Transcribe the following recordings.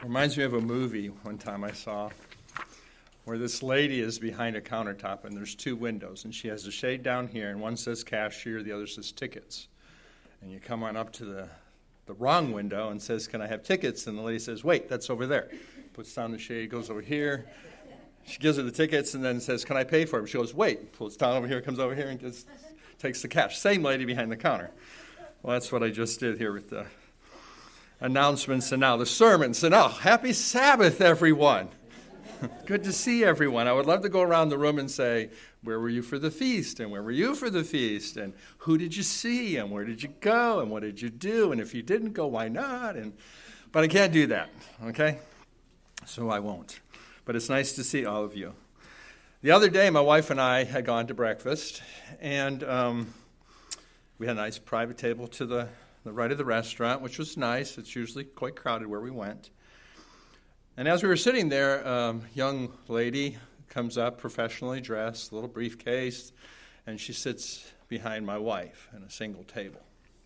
Reminds me of a movie one time I saw where this lady is behind a countertop and there's two windows and she has a shade down here and one says cashier, the other says tickets. And you come on up to the wrong window and says, can I have tickets? And the lady says, wait, that's over there. Puts down the shade, goes over here. She gives her the tickets and then says, can I pay for it? She goes, wait, pulls down over here, comes over here and takes the cash. Same lady behind the counter. Well, that's what I just did here with the announcements and now the sermons. And now, happy Sabbath, everyone. Good to see everyone. I would love to go around the room and say, where were you for the feast? And where were you for the feast? And who did you see? And where did you go? And what did you do? And if you didn't go, why not? But I can't do that, okay? So I won't. But it's nice to see all of you. The other day, my wife and I had gone to breakfast, and we had a nice private table to the right of the restaurant, which was nice. It's usually quite crowded where we went. And as we were sitting there, a young lady comes up, professionally dressed, a little briefcase, and she sits behind my wife at a single table.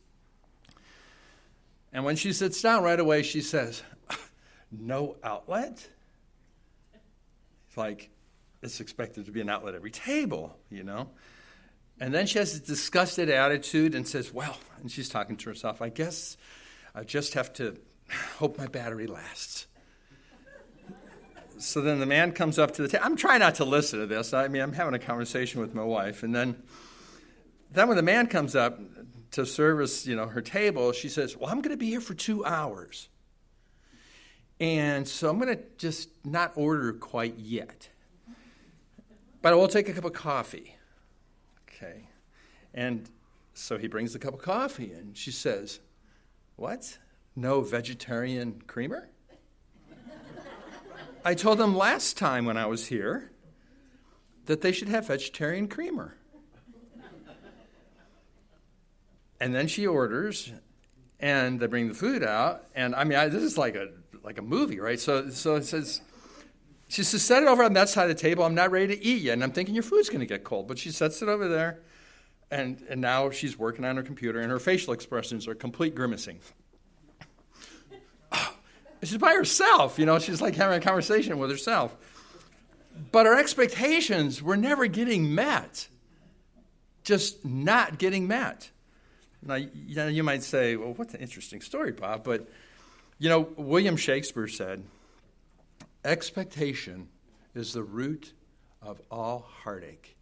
And when she sits down right away, she says, no outlet? It's like it's expected to be an outlet every table, you know. And then she has a disgusted attitude and says, well, and she's talking to herself, I guess I just have to hope my battery lasts. So then the man comes up to the table. I'm trying not to listen to this. I mean, I'm having a conversation with my wife. And then when the man comes up to service, her table, she says, well, I'm going to be here for 2 hours. And so I'm going to just not order quite yet. But I will take a cup of coffee. Okay. And so he brings a cup of coffee, and she says, what? No vegetarian creamer? I told them last time when I was here that they should have vegetarian creamer. And then she orders, and they bring the food out, and this is like a movie, right? So it says, she says, set it over on that side of the table. I'm not ready to eat yet, and I'm thinking your food's going to get cold. But she sets it over there, and now she's working on her computer, and her facial expressions are complete grimacing. She's by herself, she's like having a conversation with herself. But her expectations were never getting met. Just not getting met. Now, you might say, well, what's an interesting story, Bob? But, William Shakespeare said, expectation is the root of all heartache.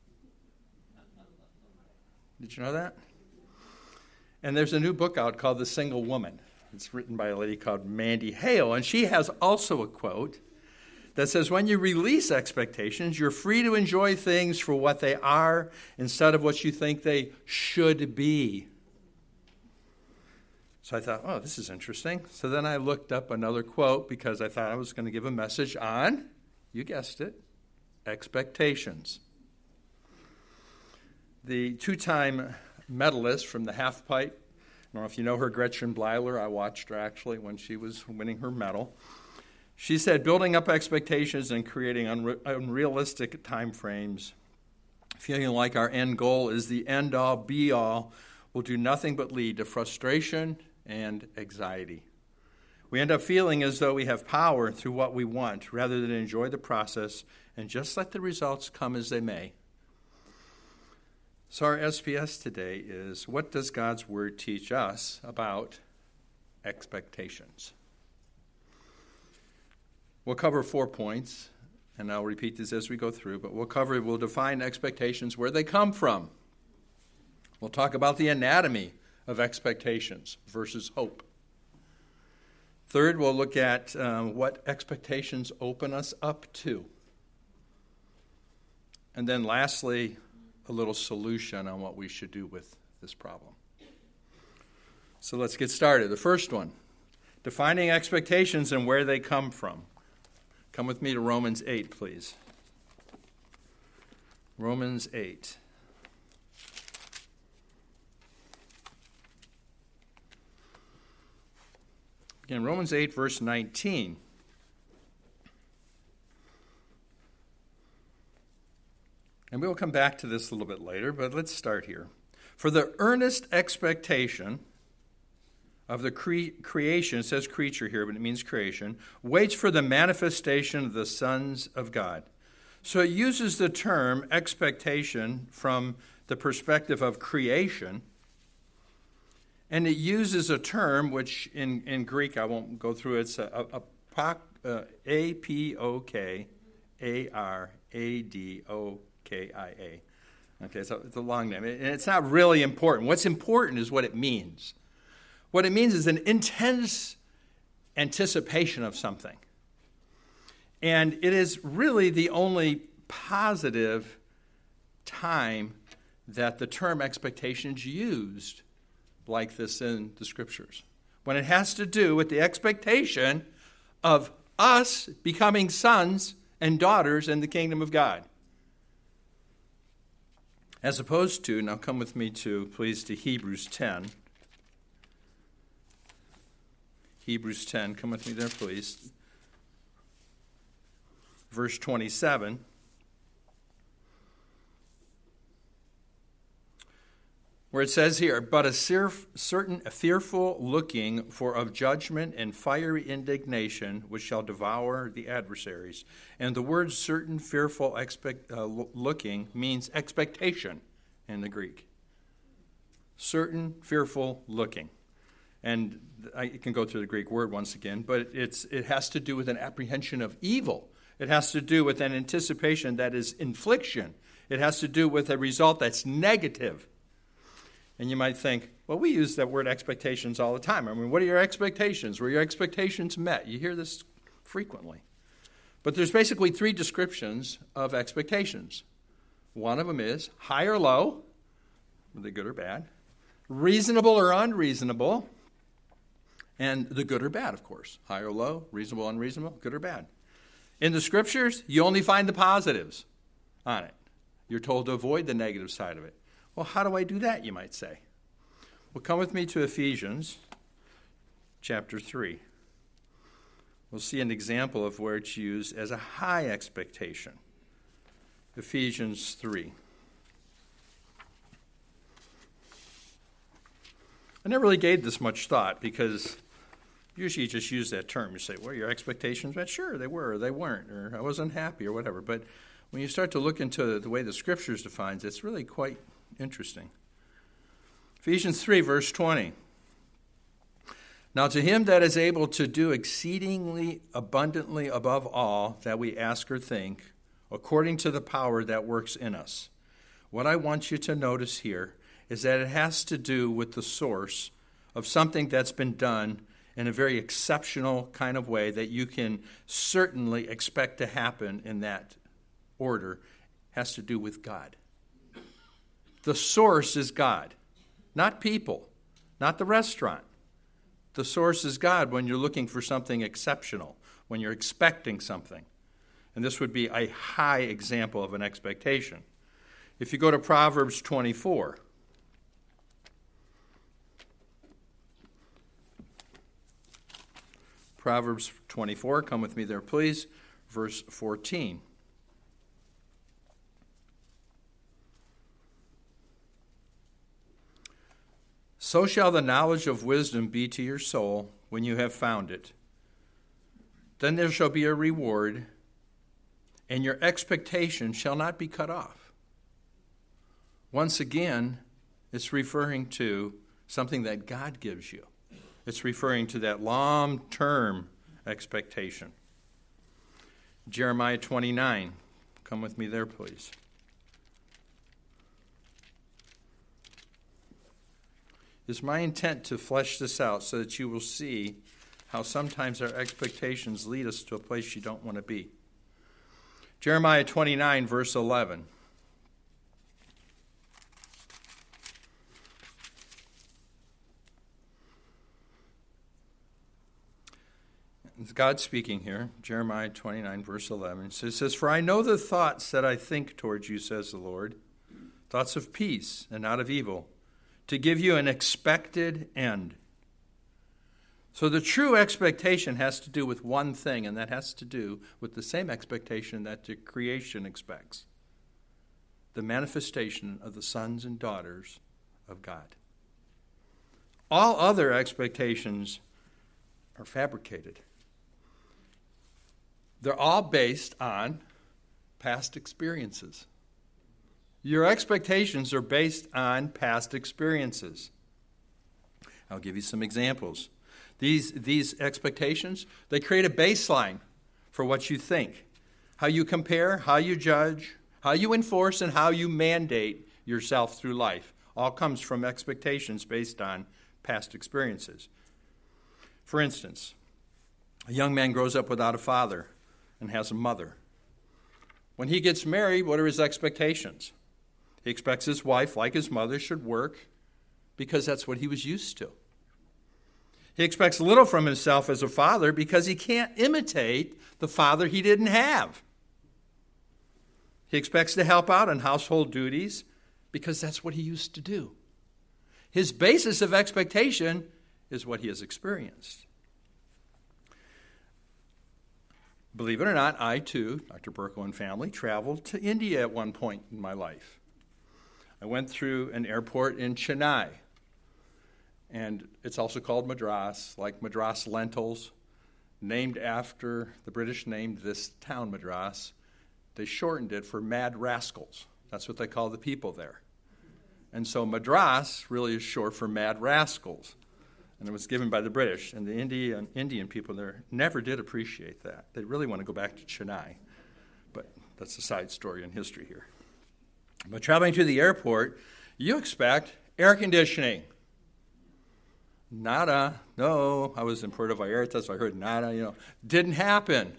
Did you know that? And there's a new book out called The Single Woman. It's written by a lady called Mandy Hale, and she has also a quote that says, when you release expectations, you're free to enjoy things for what they are instead of what you think they should be. So I thought, oh, this is interesting. So then I looked up another quote because I thought I was going to give a message on, you guessed it, expectations. The two-time medalist from the half pipe, I don't know if you know her, Gretchen Bleiler. I watched her actually when she was winning her medal. She said, building up expectations and creating unrealistic time frames, feeling like our end goal is the end-all, be-all, will do nothing but lead to frustration and anxiety. We end up feeling as though we have power through what we want rather than enjoy the process and just let the results come as they may. So our SPS today is, what does God's Word teach us about expectations? We'll cover 4 points, and I'll repeat this as we go through, but we'll define expectations, where they come from. We'll talk about the anatomy of expectations versus hope. Third, we'll look at what expectations open us up to. And then lastly, a little solution on what we should do with this problem. So let's get started. The first one, defining expectations and where they come from. Come with me to Romans 8, please. Romans 8. Again, Romans 8, verse 19. And we'll come back to this a little bit later, but let's start here. For the earnest expectation of the creation, it says creature here, but it means creation, waits for the manifestation of the sons of God. So it uses the term expectation from the perspective of creation, and it uses a term which in Greek, I won't go through it, it's A-P-O-K-A-R-A-D-O-K-I-A. Okay, so it's a long name, and it's not really important. What's important is what it means. What it means is an intense anticipation of something. And it is really the only positive time that the term expectation is used like this in the Scriptures. When it has to do with the expectation of us becoming sons and daughters in the kingdom of God. As opposed to, now come with me please, to Hebrews 10. Hebrews 10, come with me there, please. Verse 27. Where it says here, but a certain fearful looking for of judgment and fiery indignation, which shall devour the adversaries. And the word certain fearful looking means expectation in the Greek. Certain fearful looking. And I can go through the Greek word once again, but it has to do with an apprehension of evil. It has to do with an anticipation that is infliction. It has to do with a result that's negative. And you might think, well, we use that word expectations all the time. I mean, what are your expectations? Were your expectations met? You hear this frequently. But there's basically three descriptions of expectations. One of them is high or low, are they good or bad? Reasonable or unreasonable, and the good or bad, of course. High or low, reasonable, unreasonable, good or bad. In the Scriptures, you only find the positives on it. You're told to avoid the negative side of it. Well, how do I do that, you might say? Well, come with me to Ephesians chapter 3. We'll see an example of where it's used as a high expectation. Ephesians 3. I never really gave this much thought because usually you just use that term. You say, well, your expectations met? Sure, they were, or they weren't, or I wasn't happy, or whatever. But when you start to look into the way the Scriptures defines it, it's really quite interesting. Ephesians 3, verse 20. Now to him that is able to do exceedingly abundantly above all that we ask or think, according to the power that works in us. What I want you to notice here is that it has to do with the source of something that's been done in a very exceptional kind of way that you can certainly expect to happen in that order. It has to do with God. The source is God, not people, not the restaurant. The source is God when you're looking for something exceptional, when you're expecting something. And this would be a high example of an expectation. If you go to Proverbs 24, Proverbs 24, come with me there, please, verse 14. So shall the knowledge of wisdom be to your soul when you have found it. Then there shall be a reward, and your expectation shall not be cut off. Once again, it's referring to something that God gives you. It's referring to that long-term expectation. Jeremiah 29. Come with me there, please. It's my intent to flesh this out so that you will see how sometimes our expectations lead us to a place you don't want to be. Jeremiah 29, verse 11. It's God speaking here. Jeremiah 29, verse 11. It says, For I know the thoughts that I think towards you, says the Lord, thoughts of peace and not of evil, to give you an expected end. So the true expectation has to do with one thing, and that has to do with the same expectation that the creation expects. The manifestation of the sons and daughters of God. All other expectations are fabricated. They're all based on past experiences. Your expectations are based on past experiences. I'll give you some examples. These expectations, they create a baseline for what you think, how you compare, how you judge, how you enforce, and how you mandate yourself through life. All comes from expectations based on past experiences. For instance, a young man grows up without a father and has a mother. When he gets married, what are his expectations? He expects his wife, like his mother, should work because that's what he was used to. He expects little from himself as a father because he can't imitate the father he didn't have. He expects to help out in household duties because that's what he used to do. His basis of expectation is what he has experienced. Believe it or not, I too, Dr. Burko and family, traveled to India at one point in my life. I went through an airport in Chennai, and it's also called Madras, like Madras lentils, named after the British named this town Madras. They shortened it for Mad Rascals. That's what they call the people there. And so Madras really is short for Mad Rascals. And it was given by the British. And the Indian people there never did appreciate that. They really want to go back to Chennai. But that's a side story in history here. But traveling to the airport, you expect air conditioning. Nada. No, I was in Puerto Vallarta, so I heard nada, Didn't happen.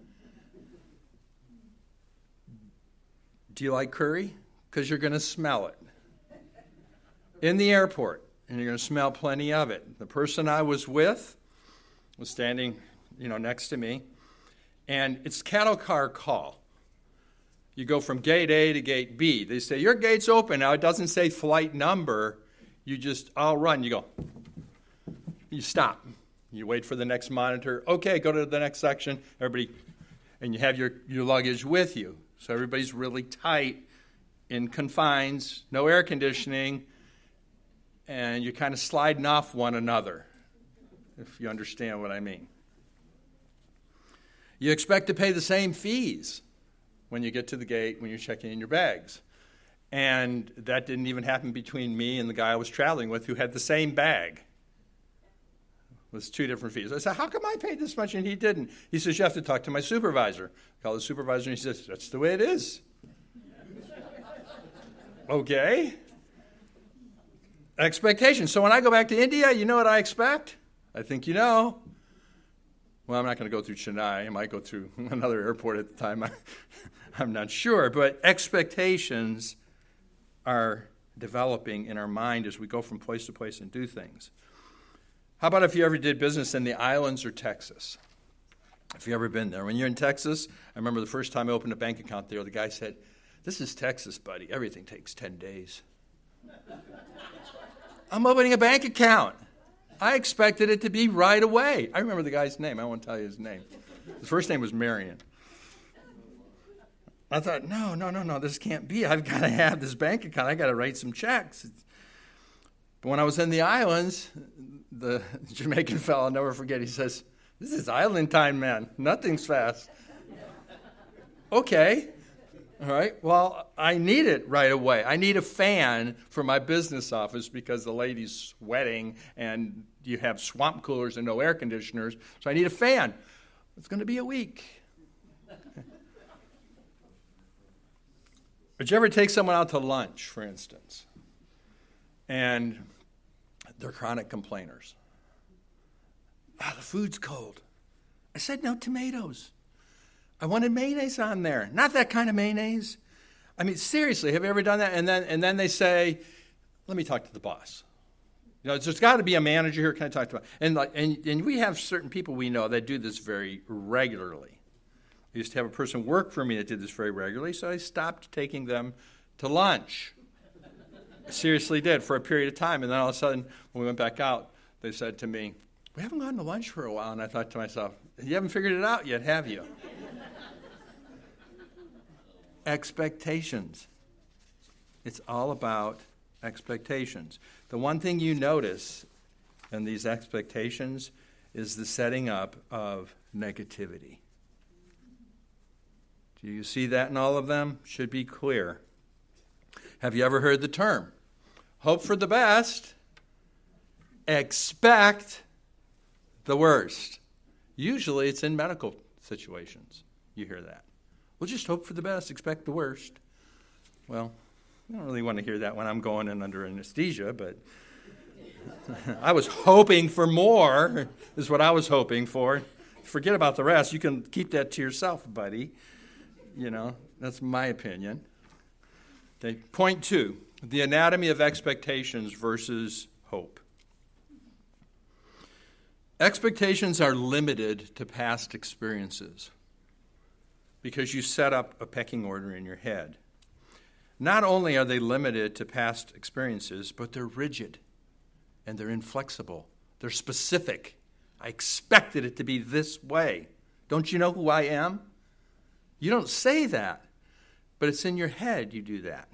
Do you like curry? Because you're going to smell it in the airport, and you're going to smell plenty of it. The person I was with was standing, next to me, and it's cattle car call. You go from gate A to gate B. They say, your gate's open. Now, it doesn't say flight number. You just, I'll run. You go. You stop. You wait for the next monitor. Okay, go to the next section. Everybody, and you have your luggage with you. So everybody's really tight in confines, no air conditioning, and you're kind of sliding off one another, if you understand what I mean. You expect to pay the same fees when you get to the gate, when you're checking in your bags. And that didn't even happen between me and the guy I was traveling with who had the same bag. It was two different fees. I said, how come I paid this much and he didn't? He says, you have to talk to my supervisor. I call the supervisor and he says, that's the way it is. Okay. Expectations. So when I go back to India, you know what I expect? I think you know. Well, I'm not going to go through Chennai. I might go through another airport at the time. I'm not sure. But expectations are developing in our mind as we go from place to place and do things. How about if you ever did business in the islands or Texas? If you've ever been there. When you're in Texas, I remember the first time I opened a bank account there, the guy said, this is Texas, buddy. Everything takes 10 days. I'm opening a bank account. I expected it to be right away. I remember the guy's name. I won't tell you his name. His first name was Marion. I thought, no, this can't be. I've got to have this bank account. I've got to write some checks. But when I was in the islands, the Jamaican fellow, I'll never forget, he says, this is island time, man. Nothing's fast. Okay. All right. Well, I need it right away. I need a fan for my business office because the lady's sweating and you have swamp coolers and no air conditioners. So I need a fan. It's going to be a week. Would you ever take someone out to lunch, for instance, and they're chronic complainers? The food's cold. I said no tomatoes. I wanted mayonnaise on there. Not that kind of mayonnaise. I mean, seriously, have you ever done that? And then they say, let me talk to the boss. There's got to be a manager here. Can I talk to him? And we have certain people we know that do this very regularly. I used to have a person work for me that did this very regularly, so I stopped taking them to lunch. I seriously did for a period of time. And then all of a sudden, when we went back out, they said to me, we haven't gone to lunch for a while. And I thought to myself, you haven't figured it out yet, have you? Expectations. It's all about expectations. The one thing you notice and these expectations is the setting up of negativity. Do you see that in all of them? Should be clear. Have you ever heard the term? Hope for the best, expect the worst. Usually it's in medical situations. You hear that. Well, just hope for the best, expect the worst. Well, I don't really want to hear that when I'm going in under anesthesia, but I was hoping for more, is what I was hoping for. Forget about the rest. You can keep that to yourself, buddy. You know, that's my opinion. Okay. Point 2, the anatomy of expectations versus hope. Expectations are limited to past experiences because you set up a pecking order in your head. Not only are they limited to past experiences, but they're rigid and they're inflexible. They're specific. I expected it to be this way. Don't you know who I am? You don't say that, but it's in your head you do that.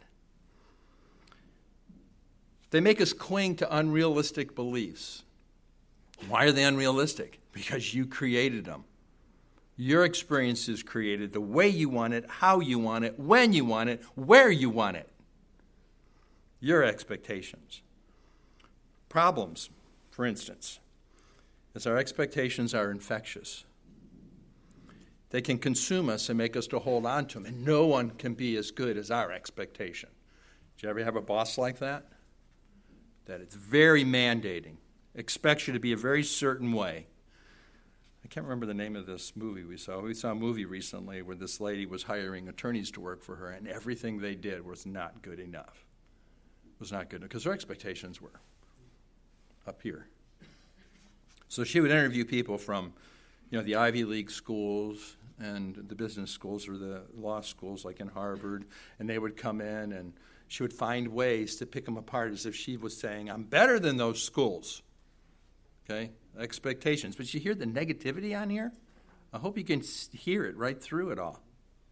They make us cling to unrealistic beliefs. Why are they unrealistic? Because you created them. Your experiences created the way you want it, how you want it, when you want it, where you want it. Your expectations. Problems, for instance, is our expectations are infectious. They can consume us and make us to hold on to them, and no one can be as good as our expectation. Did you ever have a boss like that? That it's very mandating, expects you to be a very certain way. I can't remember the name of this movie we saw. We saw a movie recently where this lady was hiring attorneys to work for her, and everything they did was not good enough. It was not good enough because her expectations were up here. So she would interview people from, the Ivy League schools and the business schools or the law schools like in Harvard, and they would come in and she would find ways to pick them apart as if she was saying, I'm better than those schools. Okay? Expectations. But you hear the negativity on here? I hope you can hear it right through it all.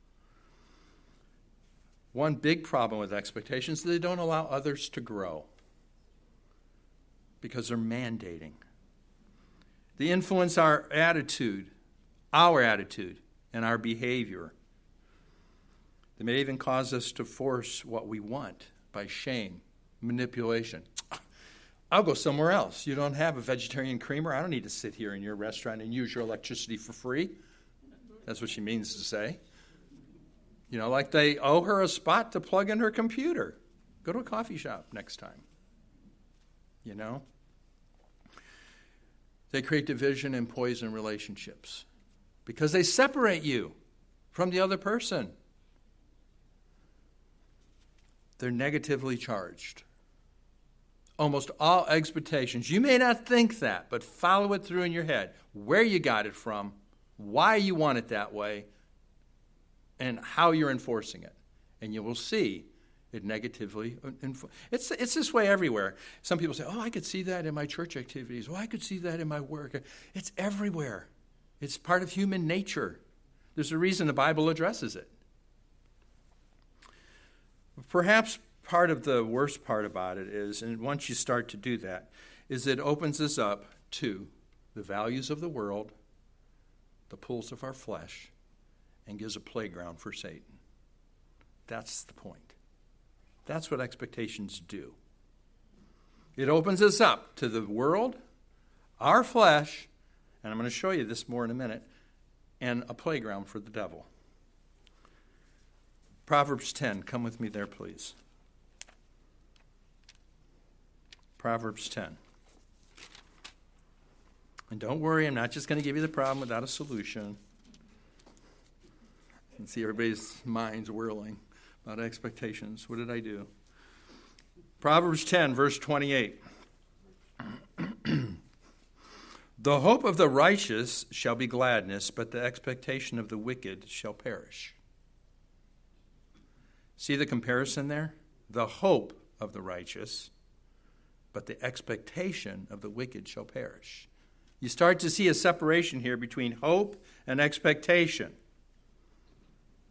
One big problem with expectations is they don't allow others to grow because they're mandating. They influence our attitude, and our behavior. They may even cause us to force what we want by shame, manipulation. I'll go somewhere else. You don't have a vegetarian creamer? I don't need to sit here in your restaurant and use your electricity for free. That's what she means to say. Like they owe her a spot to plug in her computer. Go to a coffee shop next time. They create division and poison relationships because they separate you from the other person. They're negatively charged. Almost all expectations, you may not think that, but follow it through in your head. Where you got it from, why you want it that way, and how you're enforcing it. And you will see it negatively. It's this way everywhere. Some people say, I could see that in my church activities. I could see that in my work. It's everywhere. It's part of human nature. There's a reason the Bible addresses it. Perhaps part of the worst part about it is, and once you start to do that, is it opens us up to the values of the world, the pulls of our flesh, and gives a playground for Satan. That's the point. That's what expectations do. It opens us up to the world, our flesh, and I'm going to show you this more in a minute, and a playground for the devil. Proverbs 10. Come with me there, please. Proverbs 10. And don't worry, I'm not just going to give you the problem without a solution. And see everybody's minds whirling about expectations. What did I do? Proverbs 10, verse 28. The hope of the righteous shall be gladness, but the expectation of the wicked shall perish. See the comparison there? The hope of the righteous, but the expectation of the wicked shall perish. You start to see a separation here between hope and expectation.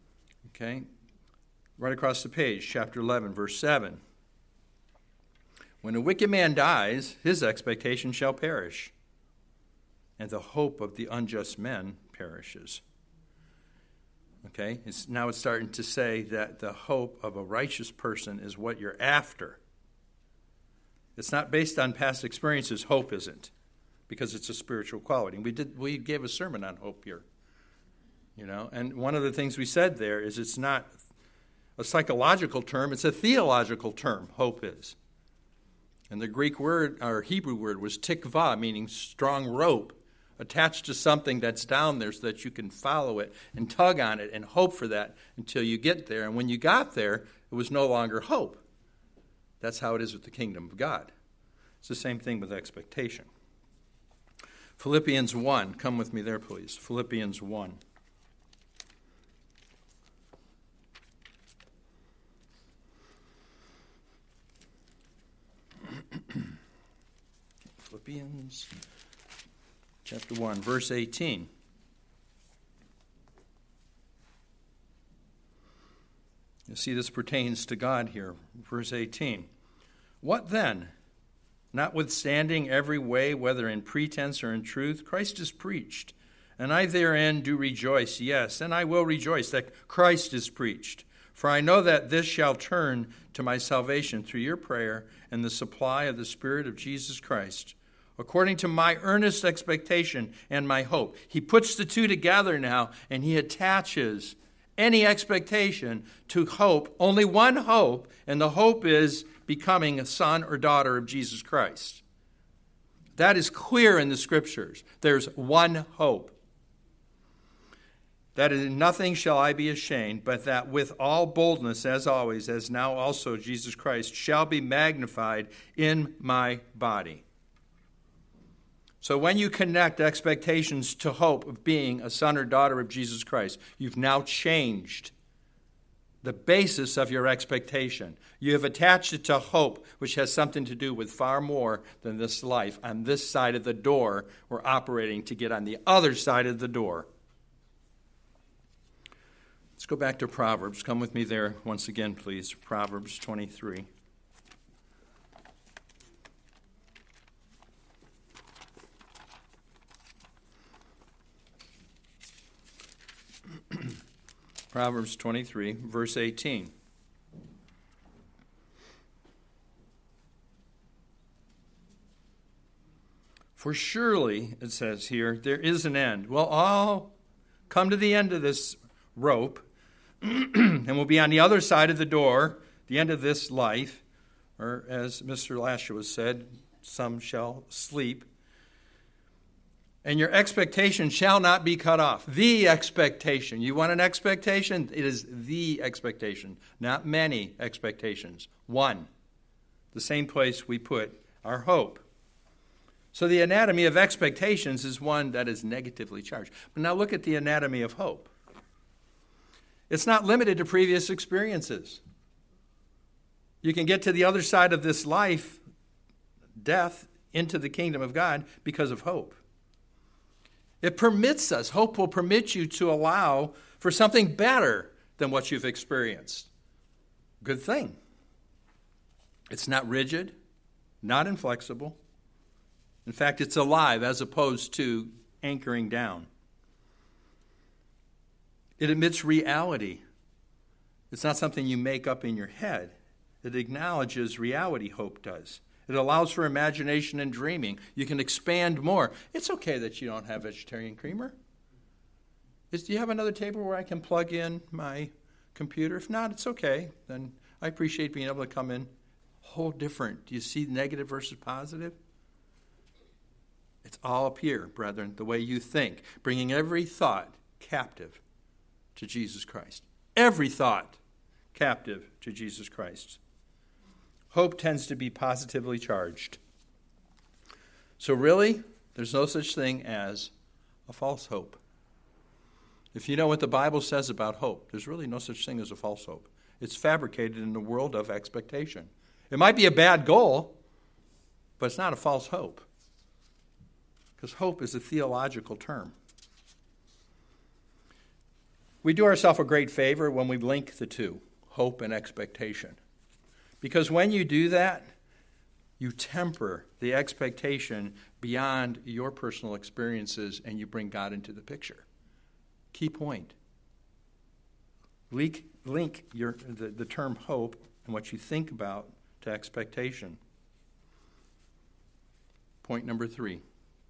Okay? Right across the page, chapter 11, verse 7. When a wicked man dies, his expectation shall perish, and the hope of the unjust men perishes. Okay? Now it's starting to say that the hope of a righteous person is what you're after. It's not based on past experiences. Hope isn't, because it's a spiritual quality. We gave a sermon on hope here. And one of the things we said there is it's not a psychological term, it's a theological term, hope is. And the Greek word, or Hebrew word, was tikva, meaning strong rope, attached to something that's down there so that you can follow it and tug on it and hope for that until you get there. And when you got there, it was no longer hope. That's how it is with the kingdom of God. It's the same thing with expectation. Philippians 1. Come with me there, please. Philippians 1. Philippians chapter 1, verse 18. You see, this pertains to God here. Verse 18. What then? Notwithstanding every way, whether in pretense or in truth, Christ is preached. And I therein do rejoice, yes, and I will rejoice that Christ is preached. For I know that this shall turn to my salvation through your prayer and the supply of the Spirit of Jesus Christ, according to my earnest expectation and my hope. He puts the two together now, and he attaches any expectation to hope, only one hope, and the hope is becoming a son or daughter of Jesus Christ. That is clear in the Scriptures. There's one hope. That in nothing shall I be ashamed, but that with all boldness, as always, as now also Jesus Christ, shall be magnified in my body. So when you connect expectations to hope of being a son or daughter of Jesus Christ, you've now changed the basis of your expectation. You have attached it to hope, which has something to do with far more than this life. On this side of the door, we're operating to get on the other side of the door. Let's go back to Proverbs. Come with me there once again, please. Proverbs 23. Proverbs 23, verse 18. For surely, it says here, there is an end. We'll all come to the end of this rope, and we'll be on the other side of the door, the end of this life, or as Mr. Lashua said, some shall sleep. And your expectation shall not be cut off. The expectation. You want an expectation? It is the expectation, not many expectations. One. The same place we put our hope. So the anatomy of expectations is one that is negatively charged. But now look at the anatomy of hope. It's not limited to previous experiences. You can get to the other side of this life, death, into the kingdom of God because of hope. It permits us, hope will permit you to allow for something better than what you've experienced. Good thing. It's not rigid, not inflexible. In fact, it's alive as opposed to anchoring down. It admits reality. It's not something you make up in your head. It acknowledges reality, hope does. It allows for imagination and dreaming. You can expand more. It's okay that you don't have vegetarian creamer. Do you have another table where I can plug in my computer? If not, it's okay. Then I appreciate being able to come in. Whole different. Do you see negative versus positive? It's all up here, brethren, the way you think. Bringing every thought captive to Jesus Christ. Every thought captive to Jesus Christ. Hope tends to be positively charged. So really, there's no such thing as a false hope. If you know what the Bible says about hope, there's really no such thing as a false hope. It's fabricated in the world of expectation. It might be a bad goal, but it's not a false hope. Because hope is a theological term. We do ourselves a great favor when we link the two, hope and expectation. Because when you do that, You temper the expectation beyond your personal experiences, and you bring God into the picture. Key point. Link the term hope and what you think about to expectation. Point number 3.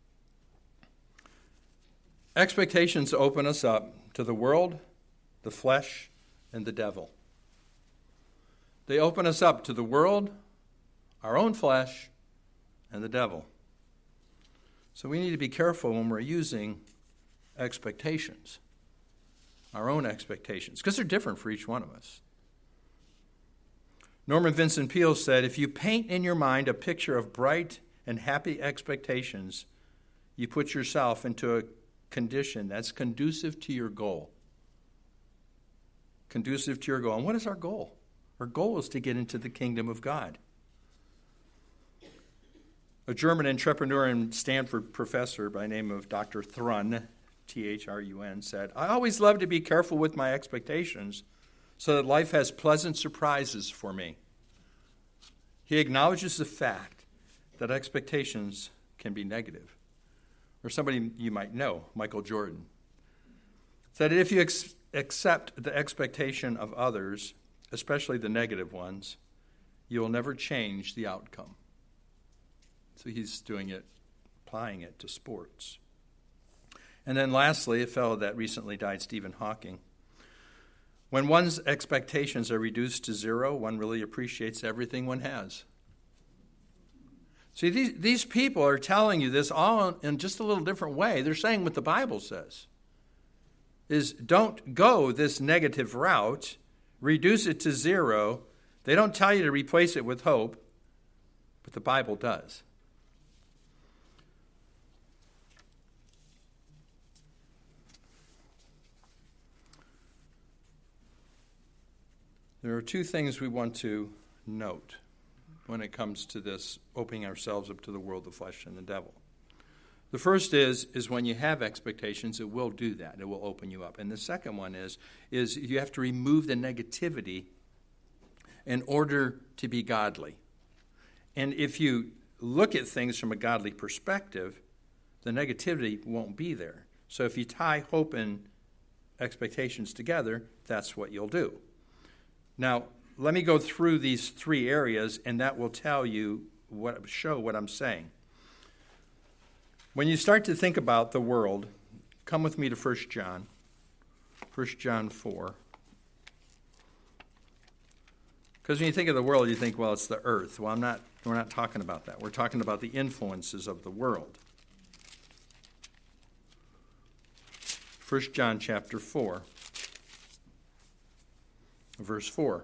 Expectations open us up to the world, the flesh, and the devil. They open us up to the world, our own flesh, and the devil. So we need to be careful when we're using expectations, our own expectations, because they're different for each one of us. Norman Vincent Peale said, if you paint in your mind a picture of bright and happy expectations, you put yourself into a condition that's conducive to your goal. Conducive to your goal. And what is our goal? Our goal is to get into the kingdom of God. A German entrepreneur and Stanford professor by the name of Dr. Thrun, T-H-R-U-N, said, I always love to be careful with my expectations so that life has pleasant surprises for me. He acknowledges the fact that expectations can be negative. Or somebody you might know, Michael Jordan, said if you accept the expectation of others, especially the negative ones, you'll never change the outcome. So he's doing it, applying it to sports. And then lastly, a fellow that recently died, Stephen Hawking. When one's expectations are reduced to zero, one really appreciates everything one has. See, these people are telling you this all in just a little different way. They're saying what the Bible says, is don't go this negative route, reduce it to zero. They don't tell you to replace it with hope, but the Bible does. There are two things we want to note when it comes to this opening ourselves up to the world, the flesh, and the devil. The first is when you have expectations, it will do that. It will open you up. And the second one is you have to remove the negativity in order to be godly. And if you look at things from a godly perspective, the negativity won't be there. So if you tie hope and expectations together, that's what you'll do. Now, let me go through these 3 areas, and that will tell you show what I'm saying. When you start to think about the world, come with me to 1 John 4. Because when you think of the world, you think, well, it's the earth. Well, we're not talking about that. We're talking about the influences of the world. 1 John chapter 4. Verse 4.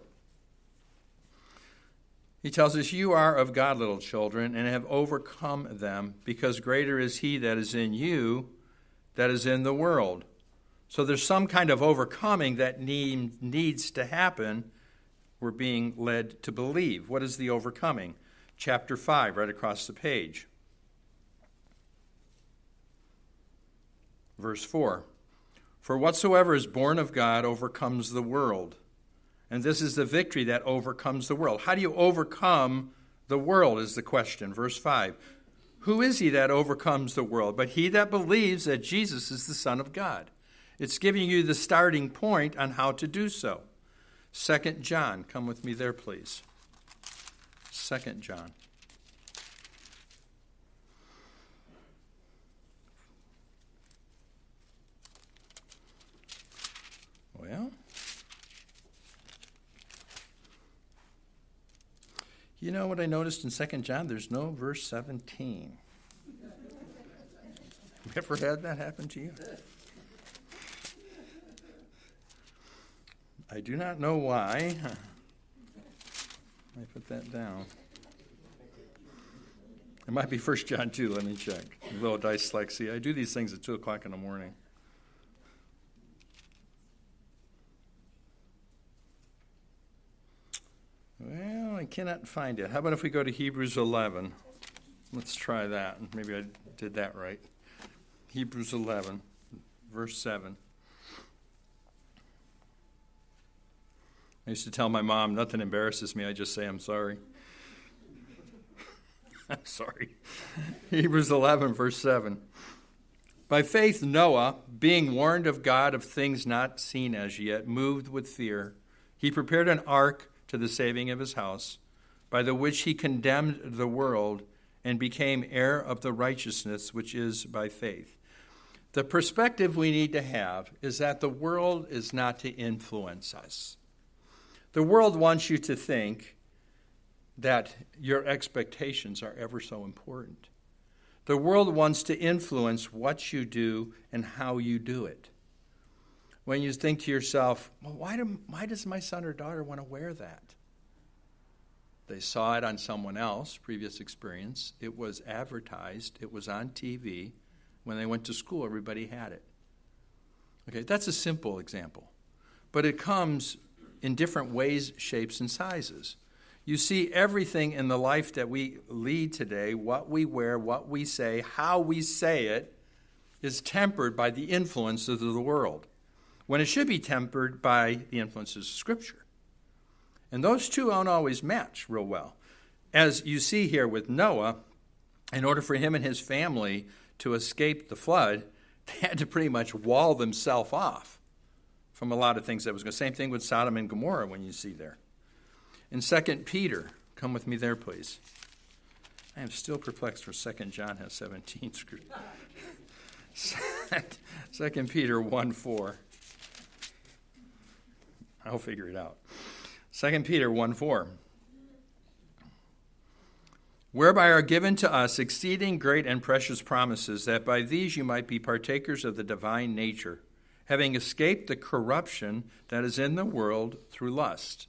He tells us, you are of God, little children, and have overcome them, because greater is he that is in you that is in the world. So there's some kind of overcoming that needs to happen. We're being led to believe. What is the overcoming? Chapter 5, right across the page. Verse 4. For whatsoever is born of God overcomes the world. And this is the victory that overcomes the world. How do you overcome the world is the question. Verse 5. Who is he that overcomes the world? But he that believes that Jesus is the Son of God. It's giving you the starting point on how to do so. 2 John. Come with me there, please. 2 John. Well, you know what I noticed in 2 John? There's no verse 17. Have you ever had that happen to you? I do not know why. I put that down. It might be 1 John 2. Let me check. A little dyslexia. I do these things at 2 o'clock in the morning. Well, I cannot find it. How about if we go to Hebrews 11? Let's try that. Maybe I did that right. Hebrews 11, verse 7. I used to tell my mom, nothing embarrasses me. I just say I'm sorry. I'm sorry. Hebrews 11, verse 7. By faith, Noah, being warned of God of things not seen as yet, moved with fear, he prepared an ark to the saving of his house, by the which he condemned the world and became heir of the righteousness which is by faith. The perspective we need to have is that the world is not to influence us. The world wants you to think that your expectations are ever so important. The world wants to influence what you do and how you do it. When you think to yourself, well, why does my son or daughter want to wear that? They saw it on someone else, previous experience. It was advertised. It was on TV. When they went to school, everybody had it. Okay, that's a simple example. But it comes in different ways, shapes, and sizes. You see everything in the life that we lead today, what we wear, what we say, how we say it, is tempered by the influences of the world, when it should be tempered by the influences of Scripture. And those two don't always match real well. As you see here with Noah, in order for him and his family to escape the flood, they had to pretty much wall themselves off from a lot of things that was going to. Same thing with Sodom and Gomorrah when you see there. In 2 Peter, come with me there, please. I am still perplexed where 2 John has 17 scriptures. 2 Peter 1:4. I'll figure it out. 2 Peter 1:4. Whereby are given to us exceeding great and precious promises, that by these you might be partakers of the divine nature, having escaped the corruption that is in the world through lust.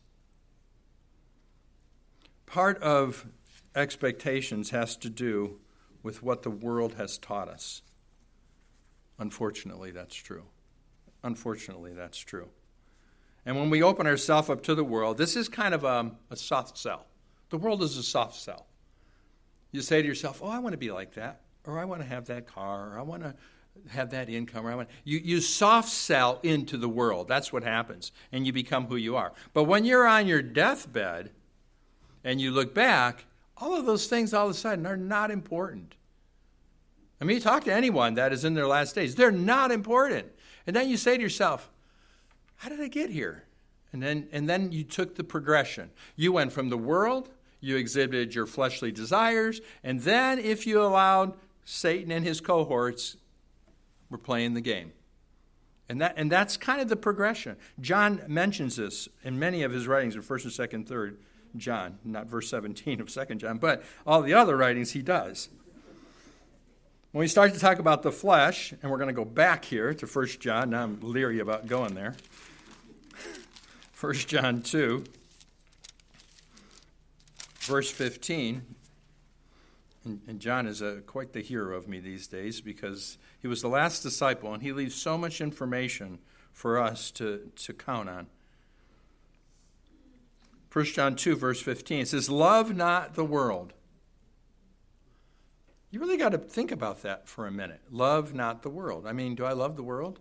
Part of expectations has to do with what the world has taught us. Unfortunately, that's true. Unfortunately, that's true. And when we open ourselves up to the world, this is kind of a soft sell. The world is a soft sell. You say to yourself, oh, I want to be like that, or I want to have that car, or I want to have that income, or you soft sell into the world. That's what happens, and you become who you are. But when you're on your deathbed, and you look back, all of those things all of a sudden are not important. I mean, you talk to anyone that is in their last days, they're not important. And then you say to yourself, how did I get here? And then you took the progression. You went from the world, you exhibited your fleshly desires, and then if you allowed Satan and his cohorts, were playing the game. And that's kind of the progression. John mentions this in many of his writings in 1st and 2nd, 3rd John, not verse 17 of 2 John, but all the other writings he does. When we start to talk about the flesh, and we're going to go back here to 1 John, now I'm leery about going there. 1 John 2, verse 15, and John is quite the hero of me these days because he was the last disciple, and he leaves so much information for us to count on. 1 John 2, verse 15, it says, love not the world. You really got to think about that for a minute. Love not the world. I mean, do I love the world?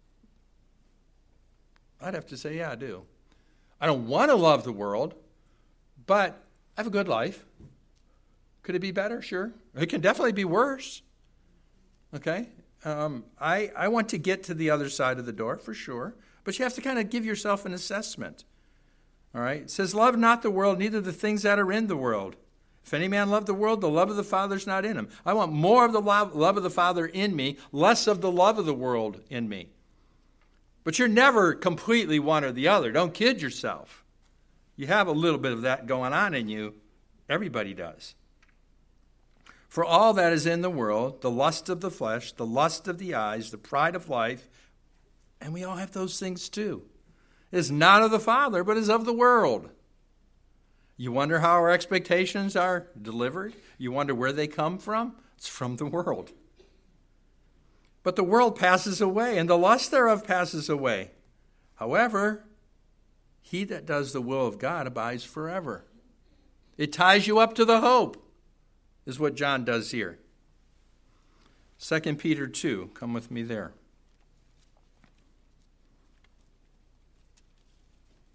I'd have to say, yeah, I do. I don't want to love the world, but I have a good life. Could it be better? Sure. It can definitely be worse. Okay? I want to get to the other side of the door, for sure. But you have to kind of give yourself an assessment. All right? It says, love not the world, neither the things that are in the world. If any man love the world, the love of the Father is not in him. I want more of the love of the Father in me, less of the love of the world in me. But you're never completely one or the other. Don't kid yourself. You have a little bit of that going on in you. Everybody does. For all that is in the world, the lust of the flesh, the lust of the eyes, the pride of life, and we all have those things too, is not of the Father, but is of the world. You wonder how our expectations are delivered? You wonder where they come from? It's from the world. But the world passes away, and the lust thereof passes away. However, he that does the will of God abides forever. It ties you up to the hope, is what John does here. 2 Peter 2, come with me there.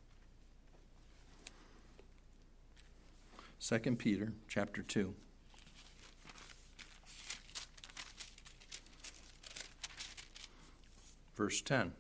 2 Peter chapter 2. verse 10.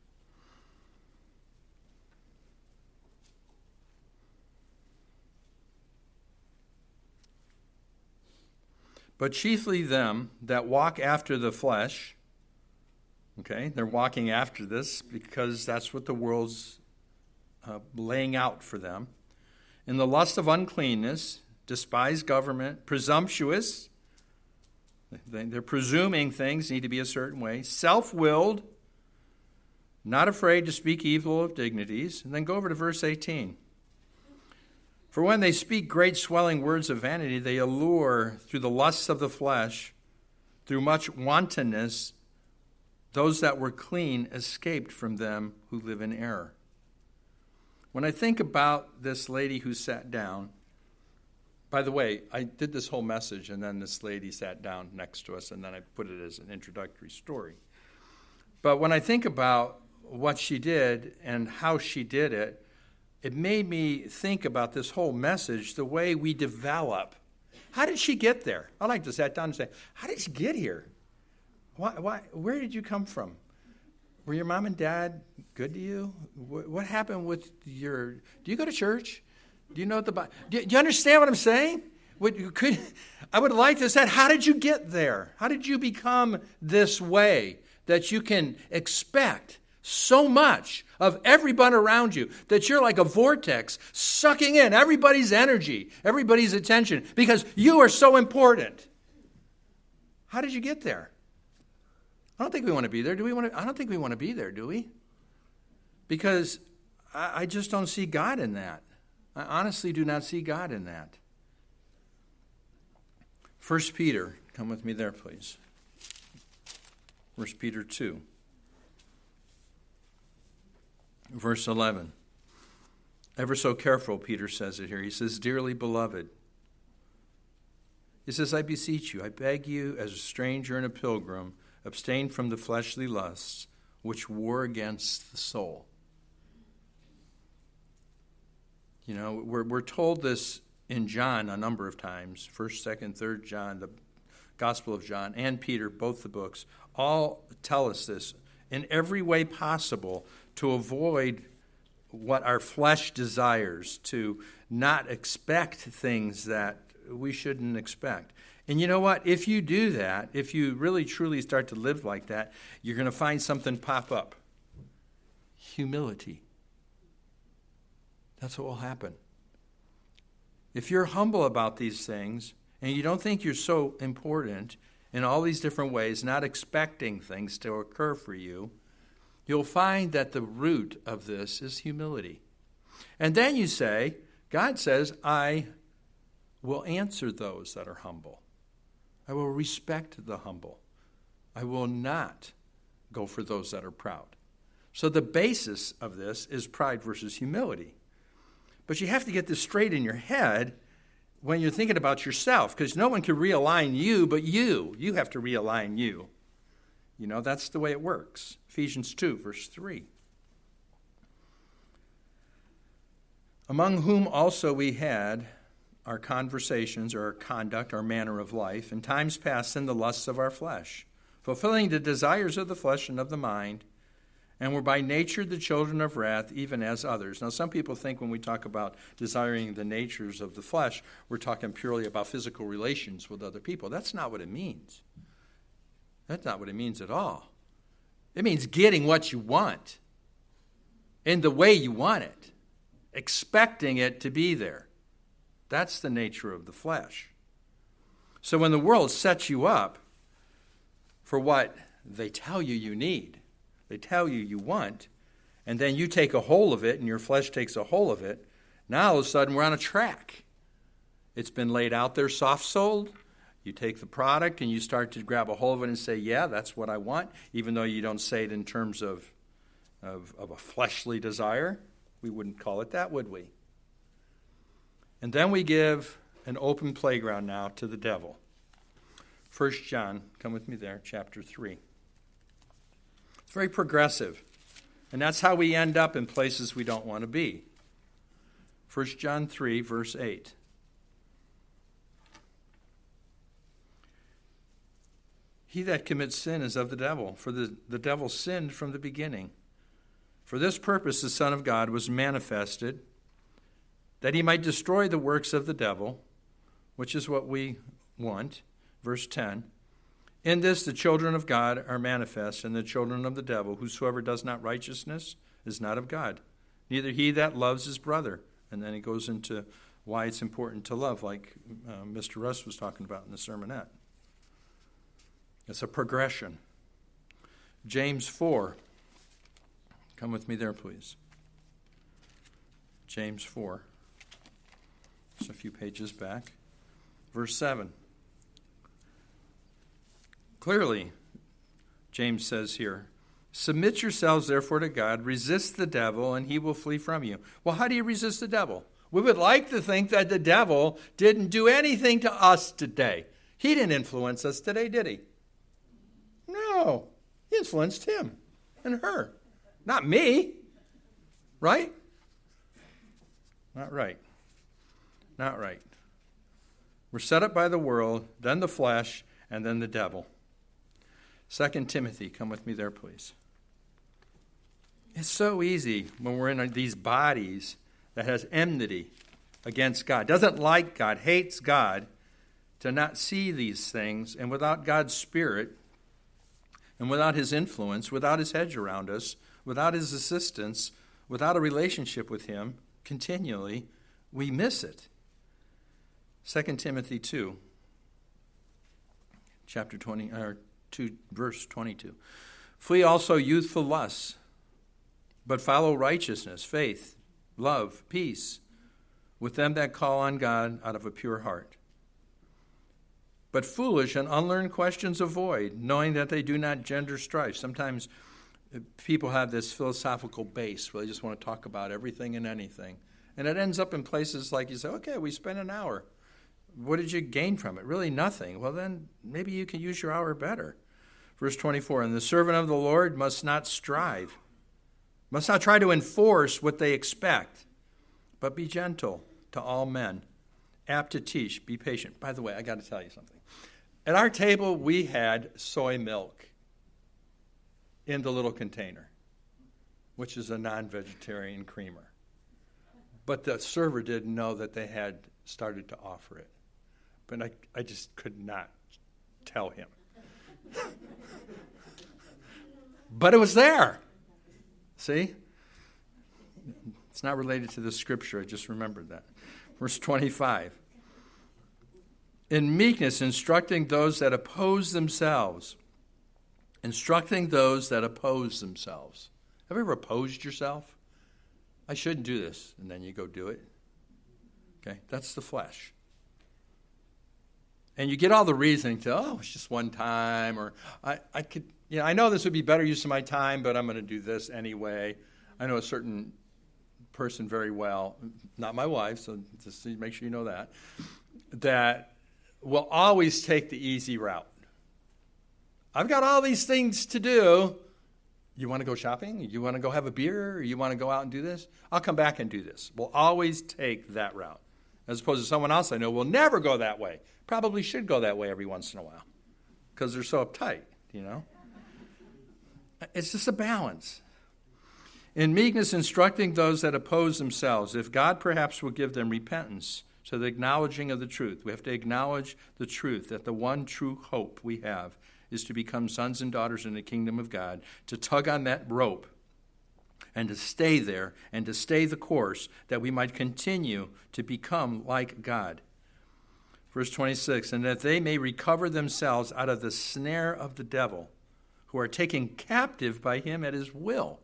But chiefly them that walk after the flesh, okay, they're walking after this because that's what the world's laying out for them. In the lust of uncleanness, despise government, presumptuous, they're presuming things need to be a certain way, self-willed, not afraid to speak evil of dignities. And then go over to verse 18. For when they speak great swelling words of vanity, they allure through the lusts of the flesh, through much wantonness, those that were clean escaped from them who live in error. When I think about this lady who sat down, by the way, I did this whole message and then this lady sat down next to us and then I put it as an introductory story. But when I think about what she did and how she did it, it made me think about this whole message, the way we develop. How did she get there? I like to sit down and say, how did she get here? Why? Where did you come from? Were your mom and dad good to you? What happened with your... Do you go to church? Do you know what the Bible... Do you understand what I'm saying? I would like to say, how did you get there? How did you become this way that you can expect so much of everybody around you, that you're like a vortex sucking in everybody's energy, everybody's attention, because you are so important? How did you get there? I don't think we want to be there. I don't think we want to be there, do we? Because I just don't see God in that. I honestly do not see God in that. 1 Peter, come with me there, please. 1 Peter 2. Verse 11. Ever so careful, Peter says it here. He says, dearly beloved. He says, I beseech you, I beg you, as a stranger and a pilgrim, abstain from the fleshly lusts which war against the soul. You know, we're told this in John a number of times. 1st, 2nd, 3rd John, the Gospel of John, and Peter, both the books, all tell us this in every way possible, to avoid what our flesh desires, to not expect things that we shouldn't expect. And you know what? If you do that, if you really truly start to live like that, you're going to find something pop up. Humility. That's what will happen. If you're humble about these things and you don't think you're so important in all these different ways, not expecting things to occur for you, you'll find that the root of this is humility. And then you say, God says, I will answer those that are humble. I will respect the humble. I will not go for those that are proud. So the basis of this is pride versus humility. But you have to get this straight in your head when you're thinking about yourself, because no one can realign you but you. You have to realign you. You know, that's the way it works. Ephesians 2, verse 3. Among whom also we had our conversations, or our conduct, our manner of life, in times past in the lusts of our flesh, fulfilling the desires of the flesh and of the mind, and were by nature the children of wrath, even as others. Now, some people think when we talk about desiring the natures of the flesh, we're talking purely about physical relations with other people. That's not what it means. That's not what it means at all. It means getting what you want in the way you want it, expecting it to be there. That's the nature of the flesh. So when the world sets you up for what they tell you you need, they tell you you want, and then you take a hold of it and your flesh takes a hold of it, now all of a sudden we're on a track. It's been laid out there soft-sold. You take the product and you start to grab a hold of it and say, yeah, that's what I want, even though you don't say it in terms of a fleshly desire. We wouldn't call it that, would we? And then we give an open playground now to the devil. 1 John, come with me there, chapter 3. It's very progressive. And that's how we end up in places we don't want to be. 1 John 3, verse 8. He that commits sin is of the devil, for the devil sinned from the beginning. For this purpose the Son of God was manifested, that he might destroy the works of the devil, which is what we want. Verse 10, in this the children of God are manifest, and the children of the devil. Whosoever does not righteousness is not of God, neither he that loves his brother. And then he goes into why it's important to love, like Mr. Russ was talking about in the sermonette. It's a progression. James 4. Come with me there, please. James 4. Just a few pages back. Verse 7. Clearly, James says here, submit yourselves therefore to God, resist the devil, and he will flee from you. Well, how do you resist the devil? We would like to think that the devil didn't do anything to us today. He didn't influence us today, did he? No. He influenced him and her. Not me. Right? Not right. Not right. We're set up by the world, then the flesh, and then the devil. 2 Timothy, come with me there, please. It's so easy when we're in these bodies that has enmity against God, doesn't like God, hates God, to not see these things, and without God's Spirit, and without his influence, without his hedge around us, without his assistance, without a relationship with him, continually, we miss it. 2 Timothy 2, chapter 20, or 2, verse 22. Flee also youthful lusts, but follow righteousness, faith, love, peace, with them that call on God out of a pure heart. But foolish and unlearned questions avoid, knowing that they do not gender strife. Sometimes people have this philosophical base where they just want to talk about everything and anything. And it ends up in places like you say, okay, we spent an hour. What did you gain from it? Really nothing. Well, then maybe you can use your hour better. Verse 24, and the servant of the Lord must not strive, must not try to enforce what they expect, but be gentle to all men, apt to teach, be patient. By the way, I got to tell you something. At our table, we had soy milk in the little container, which is a non-vegetarian creamer. But the server didn't know that they had started to offer it. But I just could not tell him. But it was there. See? It's not related to the scripture. I just remembered that. Verse 25. In meekness, instructing those that oppose themselves. Instructing those that oppose themselves. Have you ever opposed yourself? I shouldn't do this. And then you go do it. Okay? That's the flesh. And you get all the reasoning to, oh, it's just one time, or I could, I know this would be better use of my time, but I'm going to do this anyway. I know a certain person very well, not my wife, so just make sure you know that will always take the easy route. I've got all these things to do. You want to go shopping? You want to go have a beer? Or you want to go out and do this? I'll come back and do this. We'll always take that route. As opposed to someone else I know will never go that way. Probably should go that way every once in a while because they're so uptight, It's just a balance. In meekness, instructing those that oppose themselves, if God perhaps will give them repentance, so the acknowledging of the truth. We have to acknowledge the truth that the one true hope we have is to become sons and daughters in the kingdom of God, to tug on that rope and to stay there and to stay the course that we might continue to become like God. Verse 26, and that they may recover themselves out of the snare of the devil, who are taken captive by him at his will.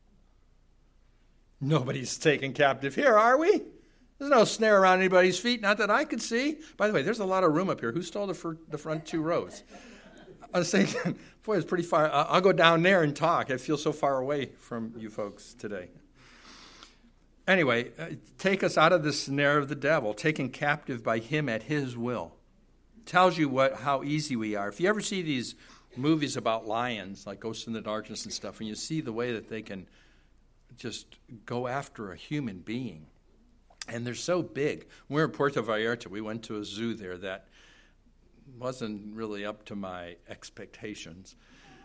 Nobody's taken captive here, are we? There's no snare around anybody's feet, not that I could see. By the way, there's a lot of room up here. Who stole the front 2 rows? I was thinking, boy, it's pretty far. I'll go down there and talk. I feel so far away from you folks today. Anyway, take us out of the snare of the devil, taken captive by him at his will. Tells you how easy we are. If you ever see these movies about lions, like Ghosts in the Darkness and stuff, and you see the way that they can just go after a human being, and they're so big. When we were in Puerto Vallarta, we went to a zoo there that wasn't really up to my expectations.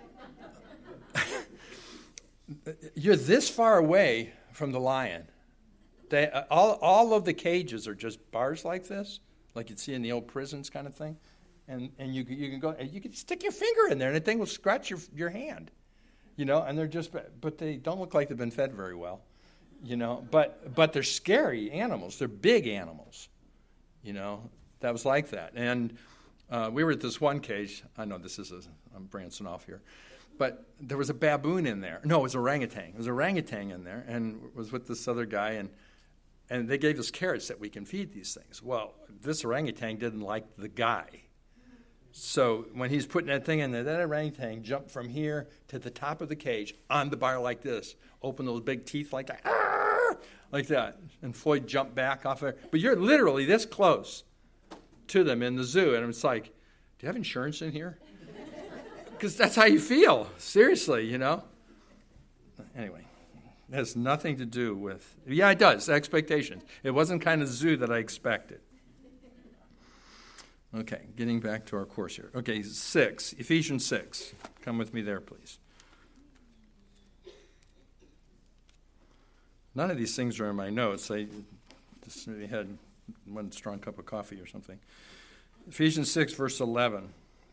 You're this far away from the lion. All of the cages are just bars like this, like you'd see in the old prisons kind of thing. And you can stick your finger in there and the thing will scratch your hand, and they're but they don't look like they've been fed very well, but they're scary animals. They're big animals, that was like that. And we were at this one cage. I know I'm branching off here, but there was a baboon in there. No, it was orangutan. It was orangutan in there, and was with this other guy, and they gave us carrots that we can feed these things. Well, this orangutan didn't like the guy. So when he's putting that thing in there, that orangutan jumped from here to the top of the cage on the bar like this, opened those big teeth like that, like that. And Floyd jumped back off there. But you're literally this close to them in the zoo. And it's like, do you have insurance in here? Because that's how you feel, seriously, Anyway, it has nothing to do with, yeah, it does, expectations. It wasn't kind of the zoo that I expected. Okay, getting back to our course here. Okay, Ephesians 6. Come with me there, please. None of these things are in my notes. I just maybe had one strong cup of coffee or something. Ephesians 6, verse 11.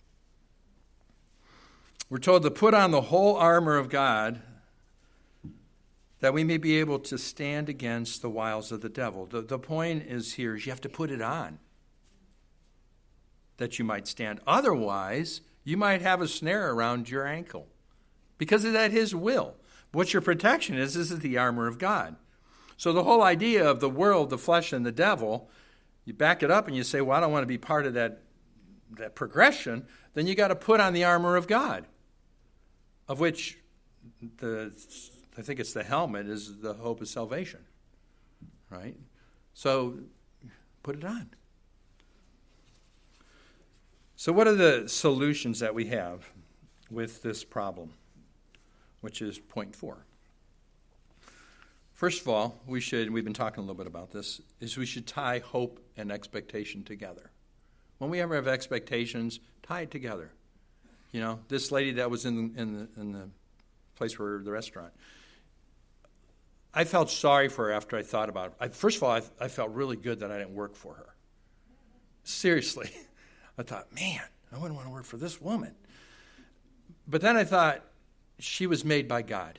We're told to put on the whole armor of God that we may be able to stand against the wiles of the devil. The point is here is you have to put it on, that you might stand. Otherwise, you might have a snare around your ankle because of that his will. What your protection is the armor of God. So the whole idea of the world, the flesh, and the devil, you back it up and you say, well, I don't want to be part of that progression. Then you got to put on the armor of God, of which I think it's the helmet is the hope of salvation, right? So put it on. So what are the solutions that we have with this problem, which is point 4? First of all, we've been talking a little bit about this, is we should tie hope and expectation together. When we ever have expectations, tie it together. This lady that was in the place where the restaurant, I felt sorry for her after I thought about it. First of all, I felt really good that I didn't work for her. Seriously. I thought, man, I wouldn't want to work for this woman. But then I thought, she was made by God.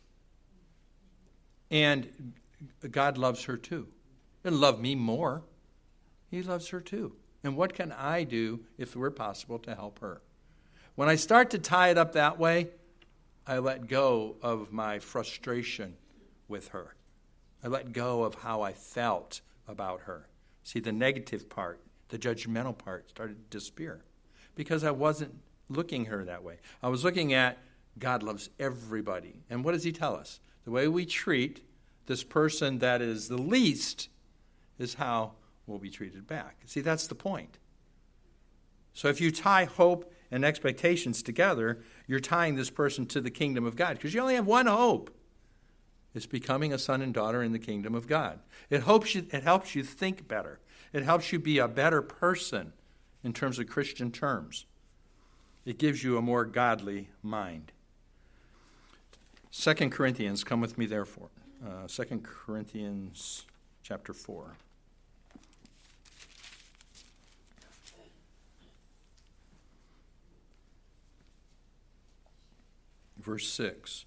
And God loves her too. He doesn't love me more. He loves her too. And what can I do, if it were possible, to help her? When I start to tie it up that way, I let go of my frustration with her. I let go of how I felt about her. See, the negative part, the judgmental part started to disappear because I wasn't looking at her that way. I was looking at God loves everybody. And what does he tell us? The way we treat this person that is the least is how we'll be treated back. See, that's the point. So if you tie hope and expectations together, you're tying this person to the kingdom of God because you only have one hope. It's becoming a son and daughter in the kingdom of God. It helps you think better. It helps you be a better person in terms of Christian terms. It gives you a more godly mind. 2 Corinthians, come with me therefore. 2 Corinthians chapter 4. Verse 6.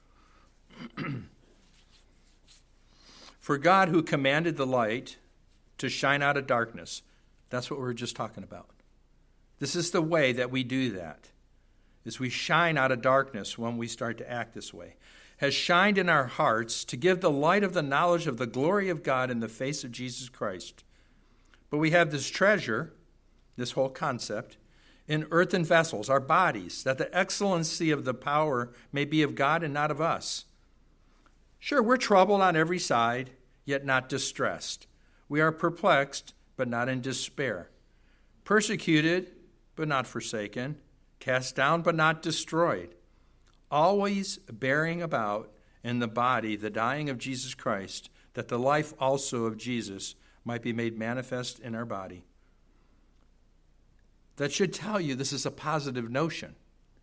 For God who commanded the light to shine out of darkness, that's what we were just talking about. This is the way that we do that, is we shine out of darkness when we start to act this way. Has shined in our hearts to give the light of the knowledge of the glory of God in the face of Jesus Christ. But we have this treasure, this whole concept, in earthen vessels, our bodies, that the excellency of the power may be of God and not of us. Sure, we're troubled on every side, yet not distressed. We are perplexed, but not in despair. Persecuted, but not forsaken. Cast down, but not destroyed. Always bearing about in the body the dying of Jesus Christ, that the life also of Jesus might be made manifest in our body. that should tell you this is a positive notion.